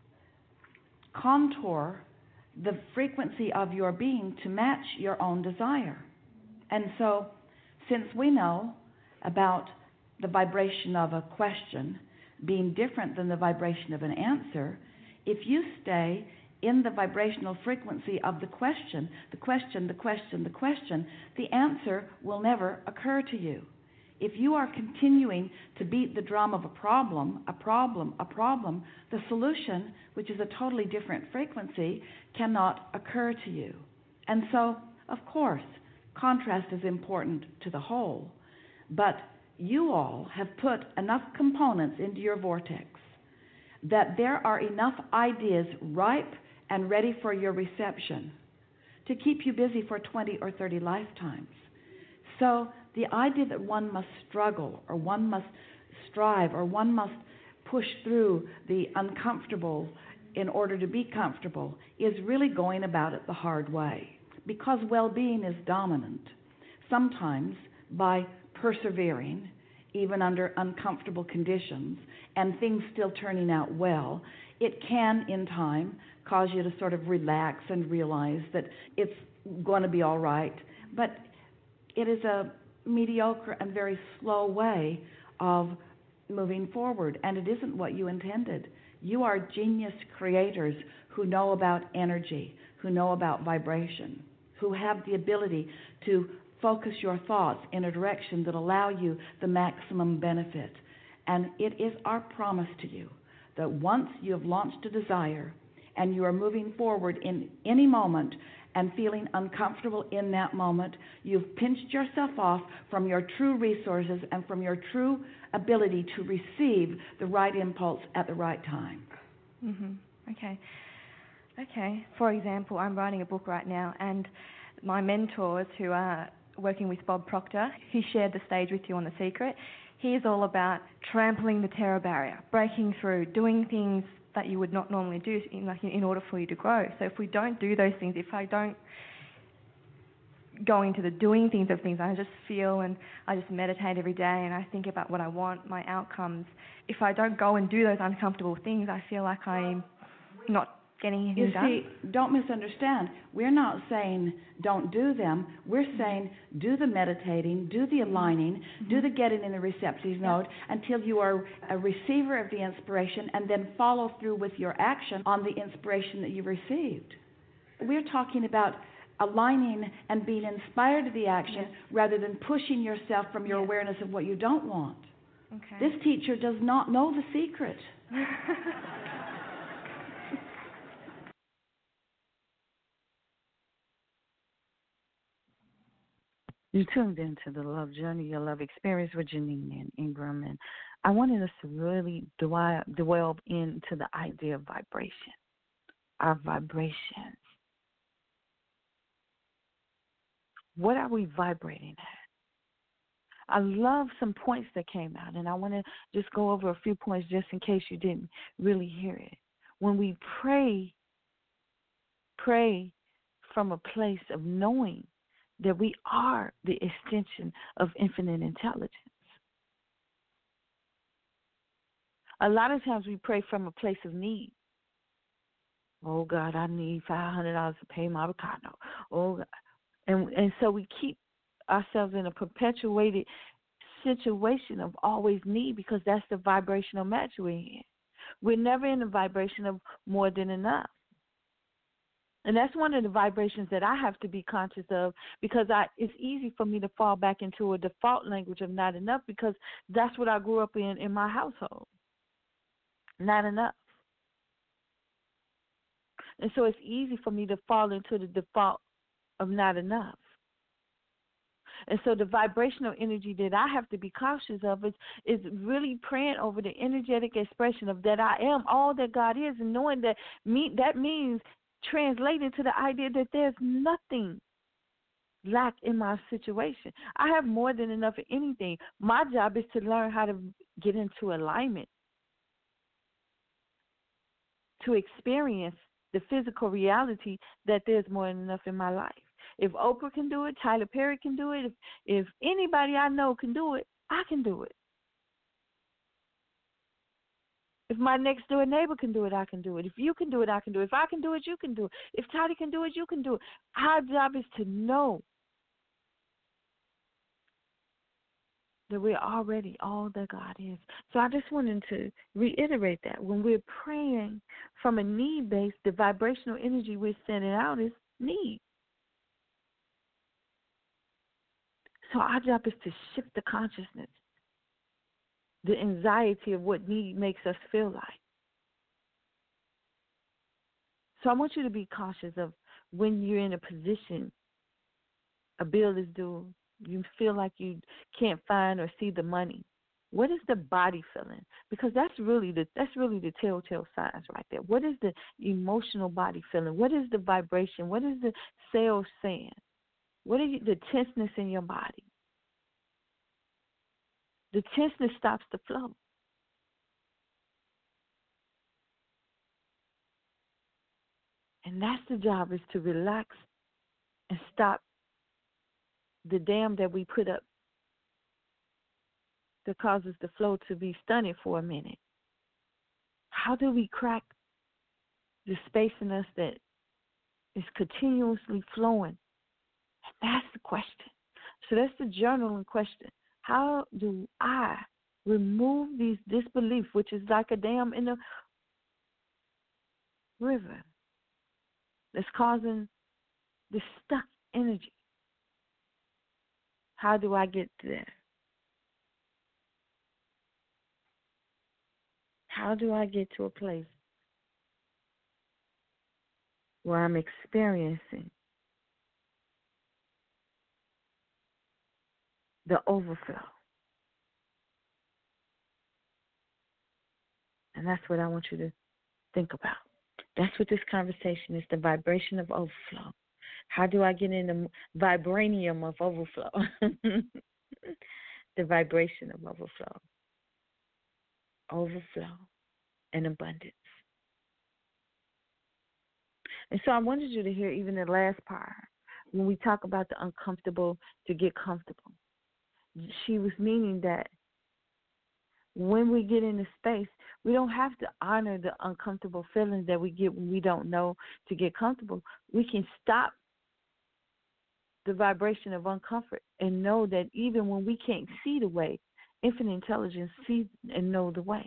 contour the frequency of your being to match your own desire. And so, since we know about the vibration of a question being different than the vibration of an answer, if you stay in the vibrational frequency of the question, the question, the question, the question, the answer will never occur to you. If you are continuing to beat the drum of a problem, a problem, a problem, the solution, which is a totally different frequency, cannot occur to you. And so, of course, contrast is important to the whole, but you all have put enough components into your vortex that there are enough ideas ripe and ready for your reception to keep you busy for twenty or thirty lifetimes. So the idea that one must struggle or one must strive or one must push through the uncomfortable in order to be comfortable is really going about it the hard way, because well-being is dominant, sometimes by persevering even under uncomfortable conditions and things still turning out well. It can, in time, cause you to sort of relax and realize that it's going to be all right. But it is a mediocre and very slow way of moving forward, and it isn't what you intended. You are genius creators who know about energy, who know about vibration, who have the ability to focus your thoughts in a direction that allow you the maximum benefit. And it is our promise to you that once you have launched a desire and you are moving forward in any moment and feeling uncomfortable in that moment, you've pinched yourself off from your true resources and from your true ability to receive the right impulse at the right time. Mhm. Okay. Okay. For example, I'm writing a book right now, and my mentors who are working with Bob Proctor, he shared the stage with you on The Secret. He's all about trampling the terror barrier, breaking through, doing things that you would not normally do in, like, in order for you to grow. So if we don't do those things, if I don't go into the doing things of things, I just feel and I just meditate every day and I think about what I want, my outcomes. If I don't go and do those uncomfortable things, I feel like I'm not getting anything you done. You see, don't misunderstand. We're not saying don't do them. We're saying do the meditating, do the aligning, mm-hmm. do the getting in the receptive mode yeah. until you are a receiver of the inspiration, and then follow through with your action on the inspiration that you've received. We're talking about aligning and being inspired to the action yes. rather than pushing yourself from your yes. awareness of what you don't want. Okay. This teacher does not know the secret. You tuned into the Love Journey, Your Love Experience with Janine and Ingram. And I wanted us to really dwell, dwell into the idea of vibration, our vibrations. What are we vibrating at? I love some points that came out, and I want to just go over a few points just in case you didn't really hear it. When we pray, pray from a place of knowing that we are the extension of infinite intelligence. A lot of times we pray from a place of need. Oh, God, I need five hundred dollars to pay my avocado. Oh, God. And, and so we keep ourselves in a perpetuated situation of always need because that's the vibrational match we're in. We're never in the vibration of more than enough. And that's one of the vibrations that I have to be conscious of because I, it's easy for me to fall back into a default language of not enough because that's what I grew up in in my household. Not enough. And so it's easy for me to fall into the default of not enough. And so the vibrational energy that I have to be cautious of is, is really praying over the energetic expression of that I am all that God is, and knowing that me, that means translating to the idea that there's nothing lack in my situation. I have more than enough of anything. My job is to learn how to get into alignment, to experience the physical reality that there's more than enough in my life. If Oprah can do it, Tyler Perry can do it, if, if anybody I know can do it, I can do it. If my next door neighbor can do it, I can do it. If you can do it, I can do it. If I can do it, you can do it. If Toddy can do it, you can do it. Our job is to know that we're already all that God is. So I just wanted to reiterate that. When we're praying from a need base, the vibrational energy we're sending out is need. So our job is to shift the consciousness, the anxiety of what need makes us feel like. So I want you to be cautious of when you're in a position, a bill is due, you feel like you can't find or see the money. What is the body feeling? Because that's really the that's really the telltale signs right there. What is the emotional body feeling? What is the vibration? What is the cells saying? What is the tenseness in your body? The tenseness stops the flow. And that's the job, is to relax and stop the dam that we put up that causes the flow to be stunted for a minute. How do we crack the space in us that is continuously flowing? That's the question. So that's the journaling question. How do I remove these disbelief, which is like a dam in a river that's causing this stuck energy? How do I get there? How do I get to a place where I'm experiencing the overflow? And that's what I want you to think about. That's what this conversation is, the vibration of overflow. How do I get in the vibranium of overflow? The vibration of overflow. Overflow and abundance. And so I wanted you to hear even the last part, when we talk about the uncomfortable to get comfortable. She was meaning that when we get in the space, we don't have to honor the uncomfortable feelings that we get when we don't know to get comfortable. We can stop the vibration of uncomfort and know that even when we can't see the way, infinite intelligence sees and know the way.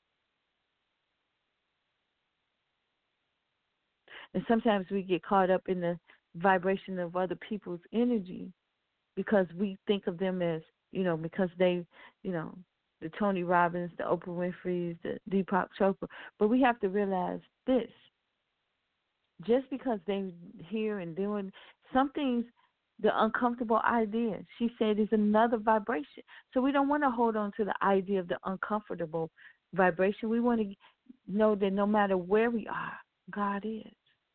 And sometimes we get caught up in the vibration of other people's energy because we think of them as, you know, because they, you know, the Tony Robbins, the Oprah Winfrey's, the Deepak Chopra. But we have to realize this. Just because they're here and doing some things, the uncomfortable idea, she said, is another vibration. So we don't want to hold on to the idea of the uncomfortable vibration. We want to know that no matter where we are, God is.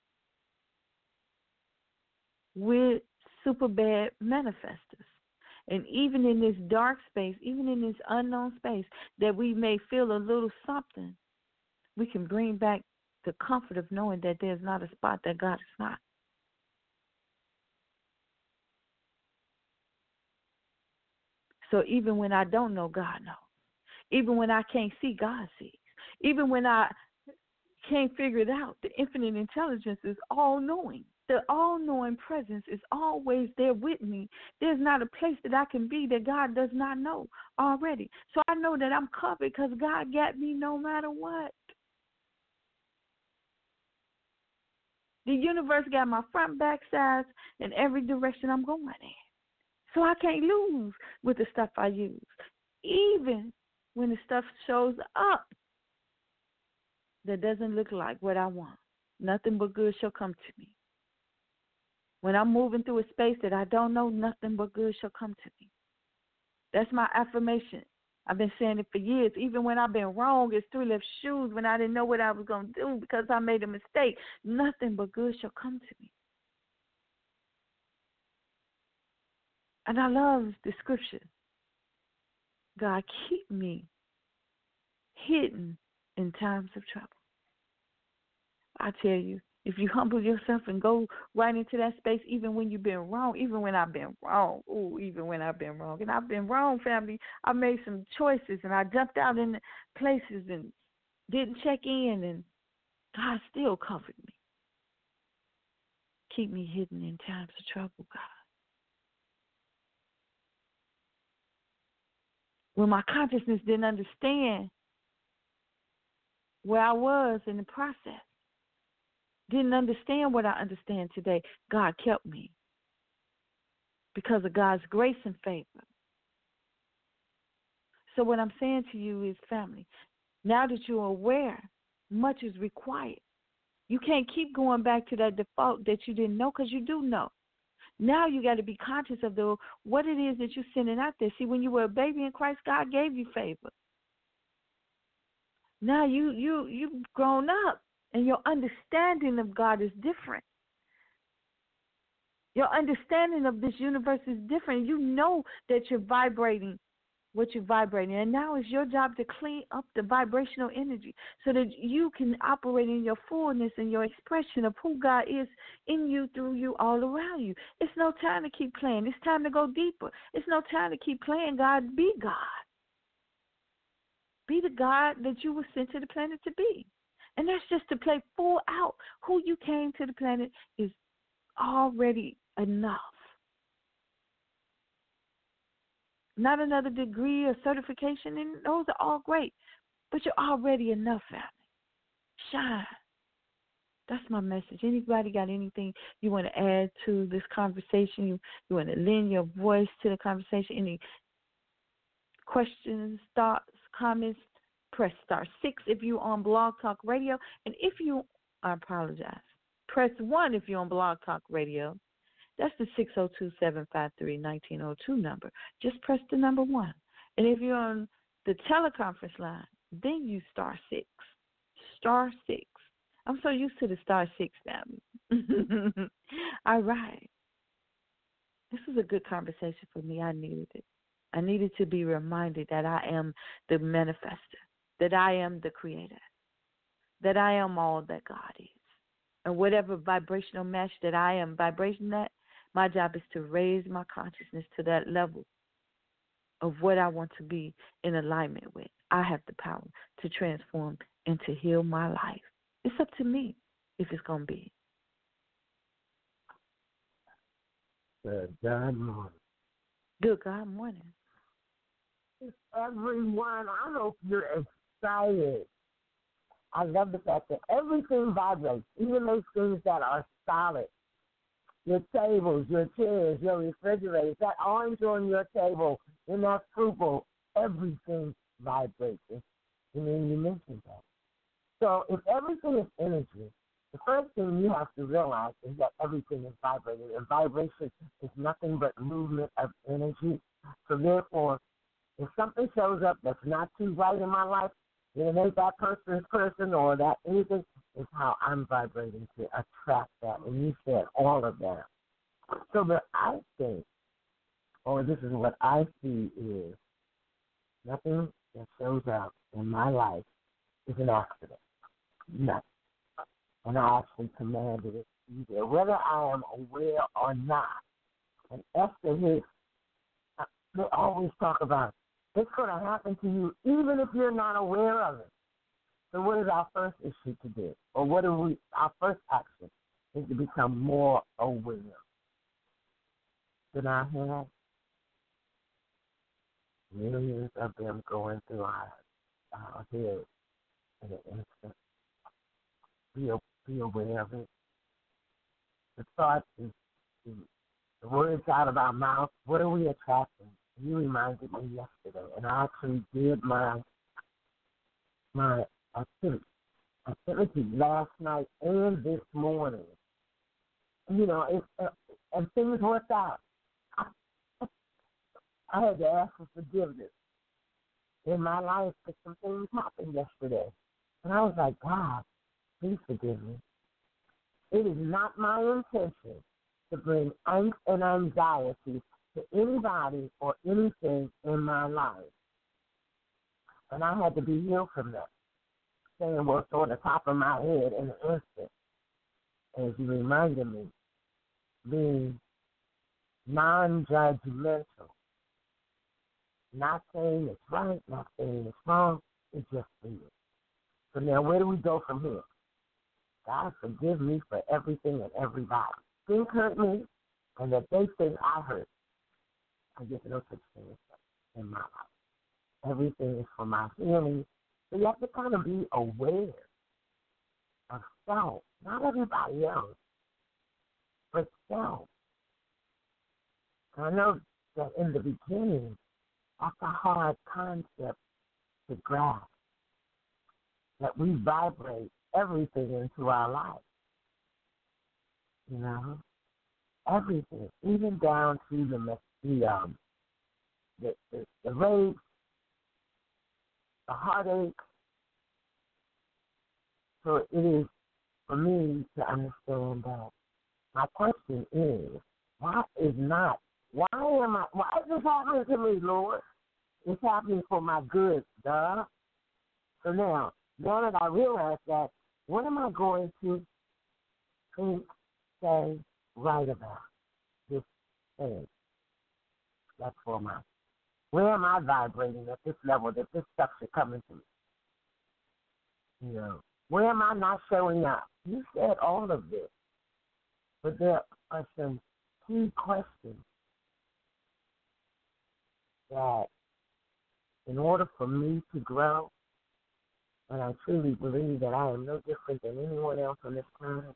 We're super bad manifestors. And even in this dark space, even in this unknown space, that we may feel a little something, we can bring back the comfort of knowing that there's not a spot that God is not. So even when I don't know, God knows. Even when I can't see, God sees. Even when I can't figure it out, the infinite intelligence is all-knowing. The all-knowing presence is always there with me. There's not a place that I can be that God does not know already. So I know that I'm covered because God got me no matter what. The universe got my front, back, sides, in every direction I'm going in. So I can't lose with the stuff I use. Even when the stuff shows up that doesn't look like what I want, nothing but good shall come to me. When I'm moving through a space that I don't know, nothing but good shall come to me. That's my affirmation. I've been saying it for years. Even when I've been wrong as three left shoes, when I didn't know what I was going to do because I made a mistake, nothing but good shall come to me. And I love the scripture. God, keep me hidden in times of trouble. I tell you, if you humble yourself and go right into that space, even when you've been wrong, even when I've been wrong, ooh, even when I've been wrong. And I've been wrong, family. I made some choices, and I jumped out in places and didn't check in, and God still covered me. Keep me hidden in times of trouble, God. When my consciousness didn't understand where I was in the process, didn't understand what I understand today, God kept me because of God's grace and favor. So what I'm saying to you is, family, now that you're aware, much is required. You can't keep going back to that default that you didn't know because you do know. Now you got to be conscious of the what it is that you're sending out there. See, when you were a baby in Christ, God gave you favor. Now you you you've grown up, and your understanding of God is different. Your understanding of this universe is different. You know that you're vibrating what you're vibrating. And now it's your job to clean up the vibrational energy so that you can operate in your fullness and your expression of who God is in you, through you, all around you. It's no time to keep playing. It's time to go deeper. It's no time to keep playing God. Be God. Be the God that you were sent to the planet to be. And that's just to play full out. Who you came to the planet is already enough. Not another degree or certification, and those are all great. But you're already enough, family. Shine. That's my message. Anybody got anything you want to add to this conversation? You, you want to lend your voice to the conversation? Any questions, thoughts, comments? Press star six if you're on Blog Talk Radio. And if you, I apologize, press one if you're on Blog Talk Radio. That's the six oh two, seven five three, one nine oh two number. Just press the number one. And if you're on the teleconference line, then you star six. Star six. I'm so used to the star six now. All right. This is a good conversation for me. I needed it. I needed to be reminded that I am the manifester, that I am the creator, that I am all that God is. And whatever vibrational match that I am vibrating at, my job is to raise my consciousness to that level of what I want to be in alignment with. I have the power to transform and to heal my life. It's up to me if it's going to be. Good God morning. Good God morning. Everyone, I hope you're excited. I love the fact that everything vibrates, even those things that are solid. Your tables, your chairs, your refrigerators, that orange on your table, in that fruit bowl, everything vibrates. And then you mentioned that. So if everything is energy, the first thing you have to realize is that everything is vibrating. And vibration is nothing but movement of energy. So therefore, if something shows up that's not too right in my life, then it ain't that person's person or that anything. Is how I'm vibrating to attract that. And you said all of that. So that I think, or this is what I see is, nothing that shows up in my life is an accident. Nothing. And I actually commanded it either, whether I am aware or not. And Esther here, they always talk about it's going to happen to you even if you're not aware of it. So what is our first issue to do? Or what are we, our first action is to become more aware. That I have millions of them going through our, our heads in an instant. Be, be aware of it. The thoughts, is, the words out of our mouth, what are we attracting? You reminded me yesterday, and I actually did my my activity, activity last night and this morning. You know, it, uh, and things worked out. I, I had to ask for forgiveness in my life because some things happened yesterday. And I was like, God, please forgive me. It is not my intention to bring angst and anxiety to anybody or anything in my life. And I had to be healed from that. Saying what's on the top of my head in an instant. As you reminded me, being non-judgmental. Not saying it's right, not saying it's wrong, it's just being. So now where do we go from here? God forgive me for everything and everybody. Think hurt me, and that they think I hurt. I get no such thing in my life. Everything is for my healing. So you have to kind of be aware of self, not everybody else, but self. I know that in the beginning, that's a hard concept to grasp, that we vibrate everything into our life. You know, everything, even down to the the um the the, the rage, the heartache. So it is for me to understand that. My question is, why is not? Why am I? Why is this happening to me, Lord? It's happening for my good, duh. So now, now that I realize that, what am I going to think, say, write about this thing? That's for my. Where am I vibrating at this level that this stuff should come into me? You know, Where am I not showing up? You said all of this. But there are some key questions that in order for me to grow, and I truly believe that I am no different than anyone else on this planet,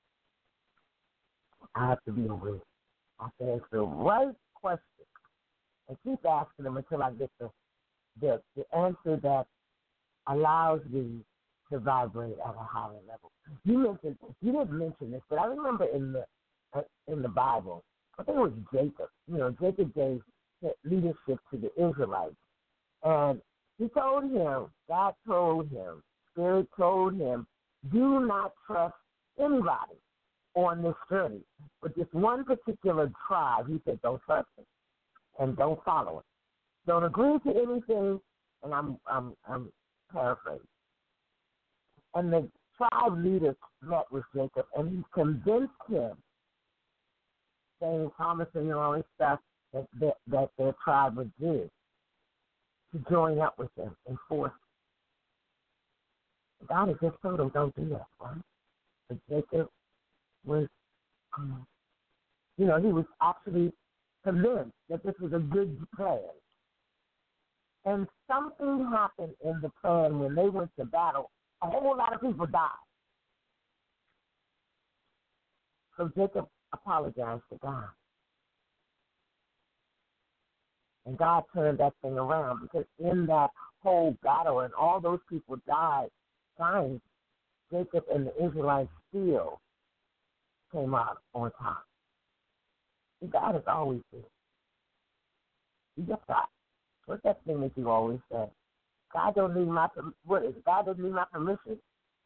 I have to be aware. I have to ask the right question and keep asking them until I get the, the, the answer that allows me to vibrate at a higher level. You mentioned you didn't mention this, but I remember in the uh, in the Bible, I think it was Jacob. You know, Jacob gave leadership to the Israelites, and he told him, God told him, Spirit told him, do not trust anybody on this journey. But this one particular tribe, he said, don't trust it and don't follow it. Don't agree to anything, and I'm I'm I'm paraphrasing. And the tribe leader met with Jacob, and he convinced him, saying, promising all this stuff that, that, that their tribe would do, to join up with them and force them. God had just told him, don't do that, right? But Jacob was, um, you know, he was actually convinced that this was a good plan. And something happened in the plan when they went to battle. A whole lot of people died. So Jacob apologized to God. And God turned that thing around, because in that whole battle and all those people died, dying, Jacob and the Israelites still came out on top. And God has always been. You just got. What's that thing that you always say? God don't need my what is it? God doesn't need my permission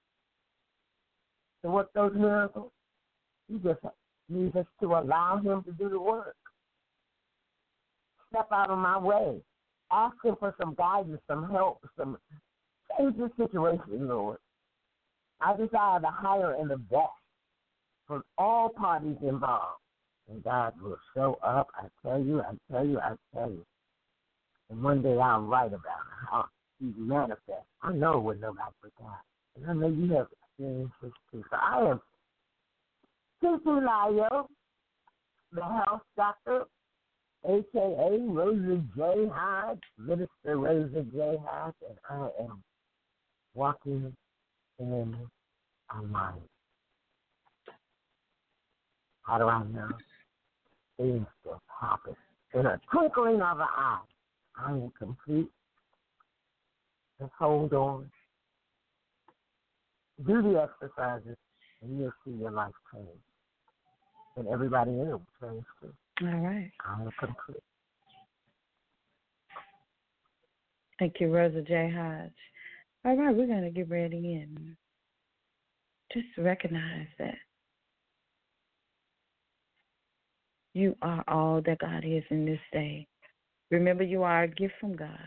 to work those miracles. He just needs us to allow him to do the work. Step out of my way. Ask him for some guidance, some help, some change the situation, Lord. I desire the higher and the best from all parties involved. And God will show up. I tell you, I tell you, I tell you. And one day I'll write about how he manifests. I know what nobody forgot. And I know you have experienced this too. So I am Titi Layo, the health doctor, a k a. Rosa J. Hodge, Minister Rosa J. Hodge, and I am walking in a light. How do I know? Things just happen. In a twinkling of an eye, I am complete. Just hold on. Do the exercises, and you'll see your life change. And everybody in it will change too. All right. I am complete. Thank you, Rosa J. Hodge. All right, we're going to get ready in. Just recognize that you are all that God is in this day. Remember, you are a gift from God.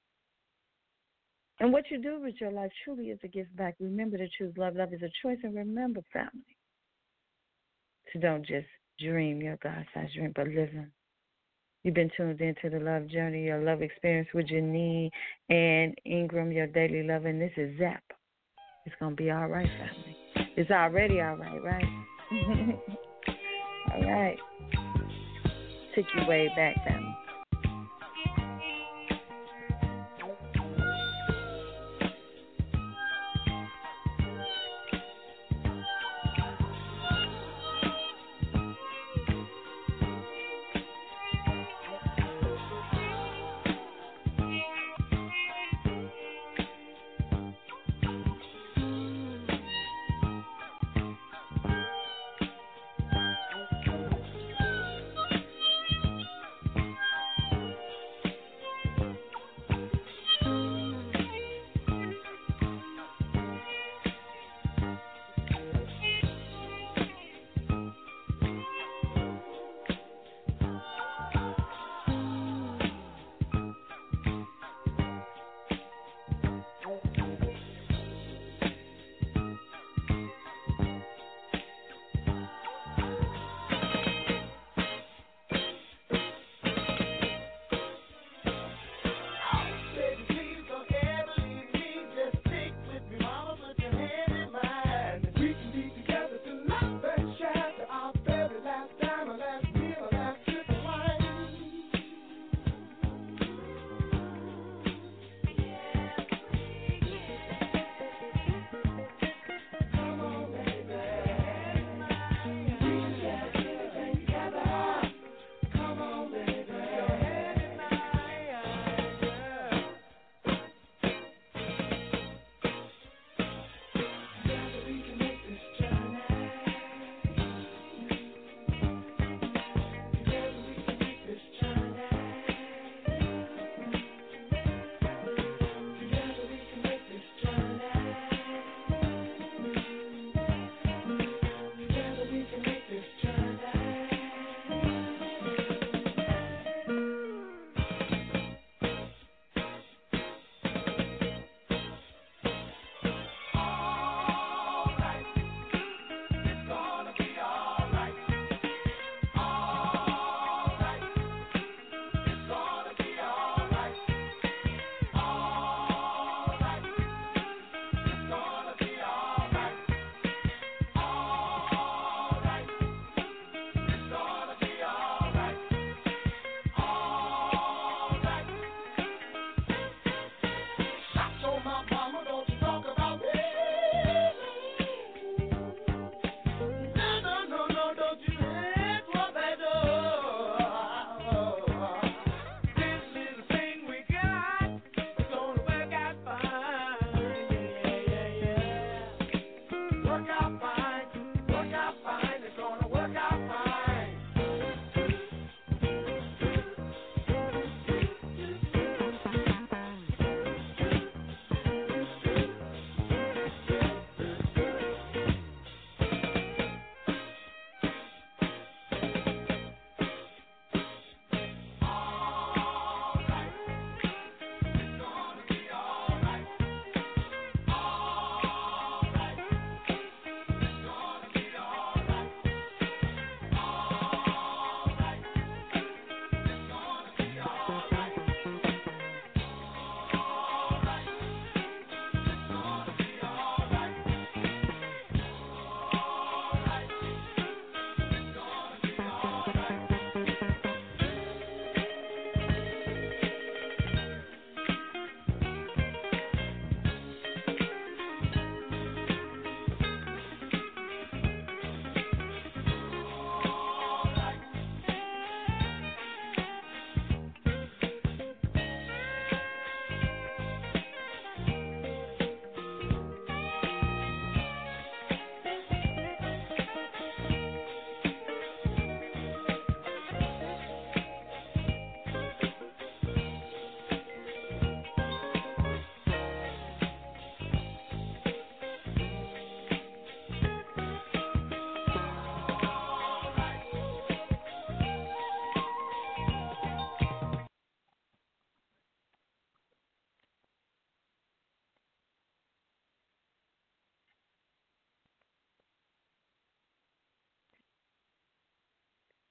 And what you do with your life truly is a gift back. Remember to choose love. Love is a choice. And remember, family, to don't just dream your God-sized dream, but live them. You've been tuned into the Love Journey, your love experience with Janine and Ingram, your daily love. And this is Zap. It's going to be all right, family. It's already all right, right? All right. Took you way back, family.